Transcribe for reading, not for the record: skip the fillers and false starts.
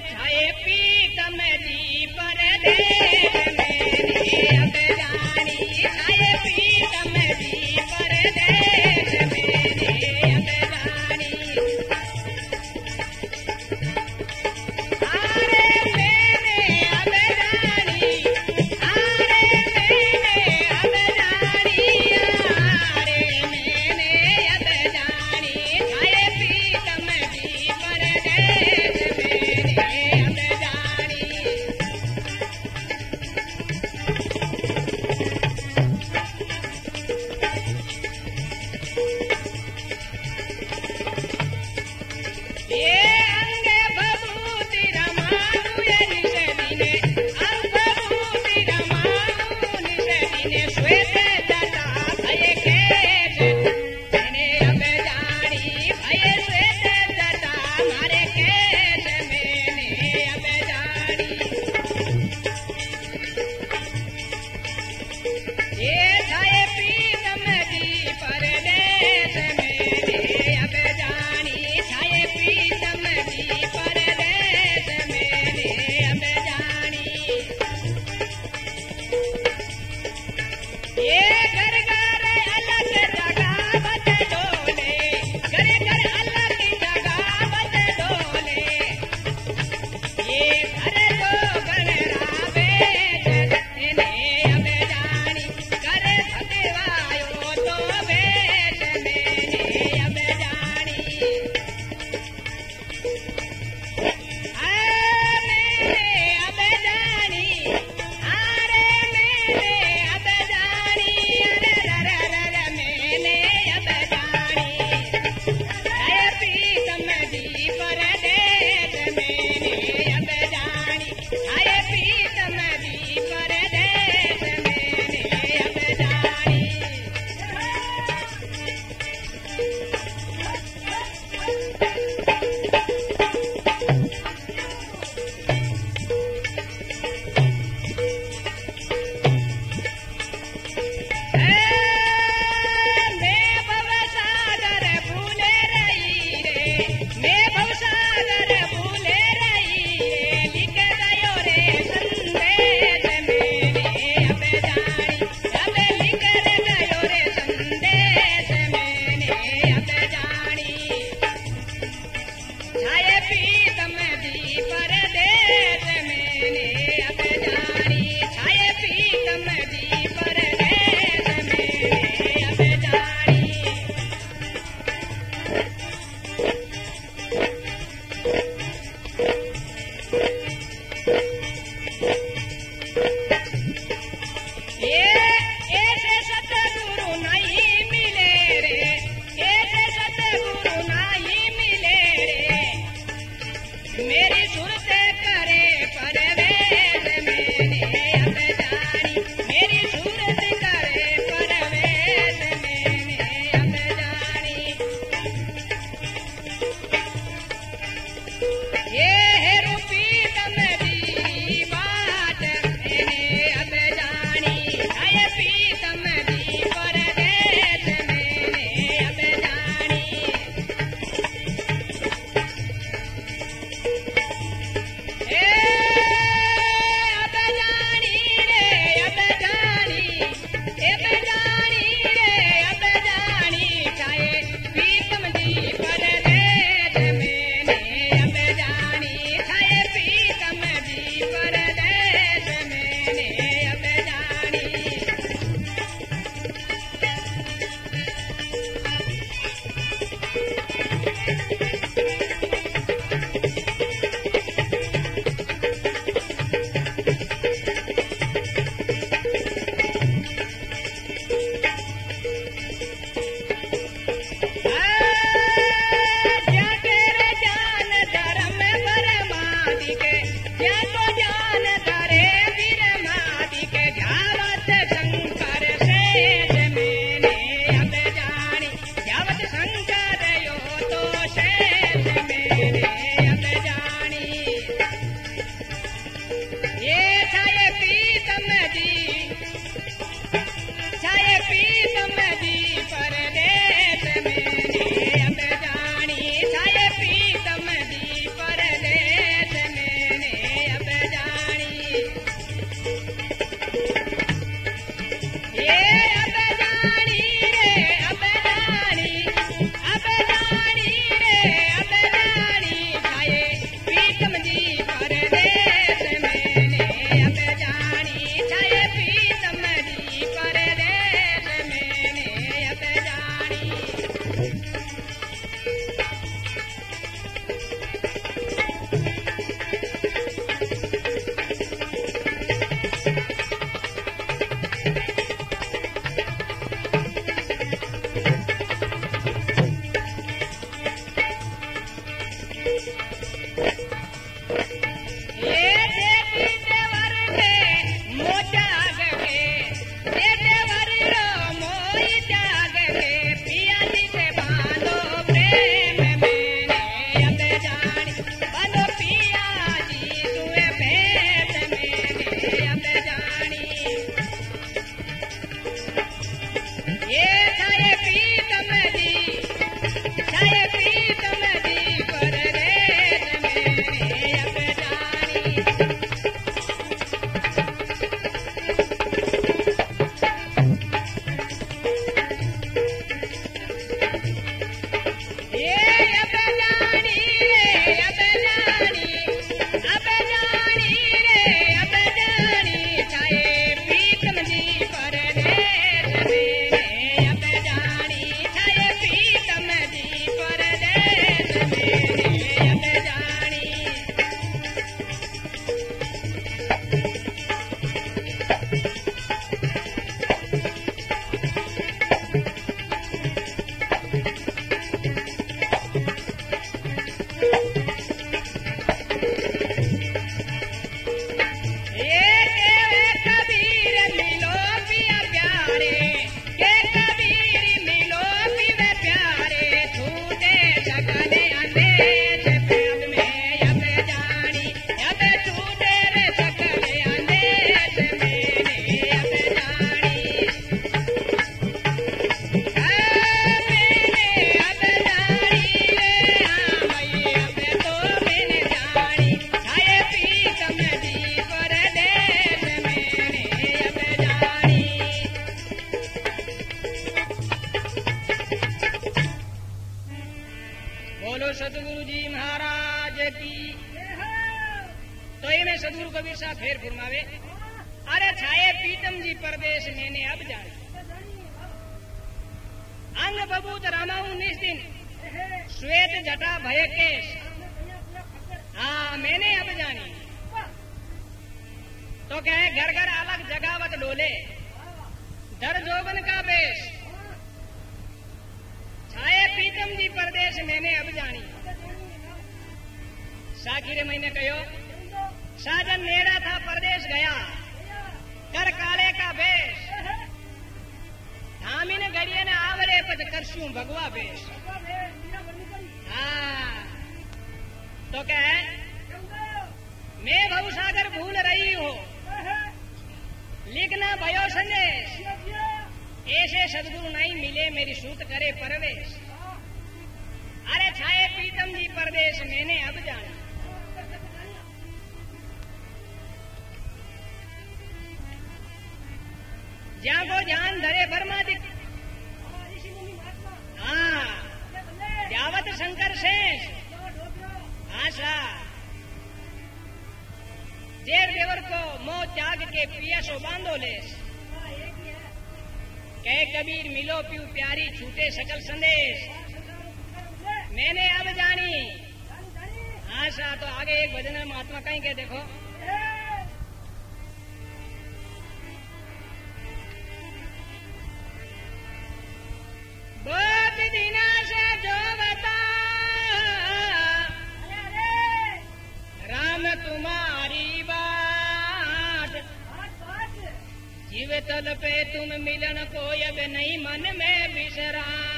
छाए पीत में जी परदेश मेरे अब जानी छाए पीत में जी परदेश मेरे अब जानी आरे मैंने अब जानी आरे मैंने अब जानी आरे मैंने अब जानी छाए पीत में जी परदेश मेरे अब जानी ये अंगे भभूति रमानु ये निषेधिने अंग भभूति रमानु निषेधिने श्वेत जटा भय केश मैंने अब जानी भय श्वेत जटा मारे केश मैंने अब जानी ये छाए पीत में जी परदेश मेरे अब जानी छाए पीत में जी परदेश मेरे अब जानी ये घर घर अलग जगह बद डोले घर घर अलग जगह बद डोले ये घर तो गणरावे इन्हें अब जानी कर भगवायो तो वेश मैंने अब जानी मैंने अब जानी अरे मैंने अब जानी अरे मैंने अब जानी छाए पीत में जी परदेश मैंने अब जानी छाए पीत में जी परदेश मैंने अब जानी मैं भवसागर भूले रही रे मैं भवसागर भूले रही रे लिख गयो रे संदेश मेरे अब जानी अब लिख गयो रे संदेश मैंने अब जानी छाए पीत में जी परदेश मैंने अब जानी छाए पीत में जी परदेश मैंने अब जानी ये ऐसे सतगुरु नहीं मिले रे ऐसे सतगुरु नहीं मिले रे मेरी सुरत करे परवेश मैंने अब जानी मेरी सुरत करे परवेश मैंने अब जानी सतगुरु जी महाराज की। तो इन्हें सतगुरु कबीर साहब फेर फुरमावे, अरे छाए पीतम जी परदेश मैंने अब जाने, अंग बबूत रामाऊ निस्दिन, श्वेत जटा भय केश, हाँ मैंने अब जानी। तो कहे घर घर अलग जगावत डोले, दर जोबन का बेश, छाए पीतम जी परदेश मैंने अब जानी। साखीरे महीने कहो, साजन नेड़ा था परदेश गया, कर काले का बेश, धामिन गड़िए न आवरे पद करशूं भगवा बेश। हाँ तो कहे मैं भवसागर भूल रही हूँ, लिखना भयो संदेश, ऐसे सदगुरु नहीं मिले मेरी सूत करे परवेश। अरे छाए पीतम जी परदेश मैंने अब जाना। ज्યાં को जान धरे बर्मादिक, हाँ जावत शंकर शेष, आशा जेर देवर को मोह त्याग के पिया सो बांधो लेस। कहे कबीर मिलो पीऊ प्यारी छूटे सकल संदेश, मैंने अब जानी। आशा तो आगे एक भजन में महात्मा कहीं के देखो, बहुत दिना से जो बता राम तुम्हारी बात, जीव तल पे तुम मिलन को अब नहीं मन में बिसरा।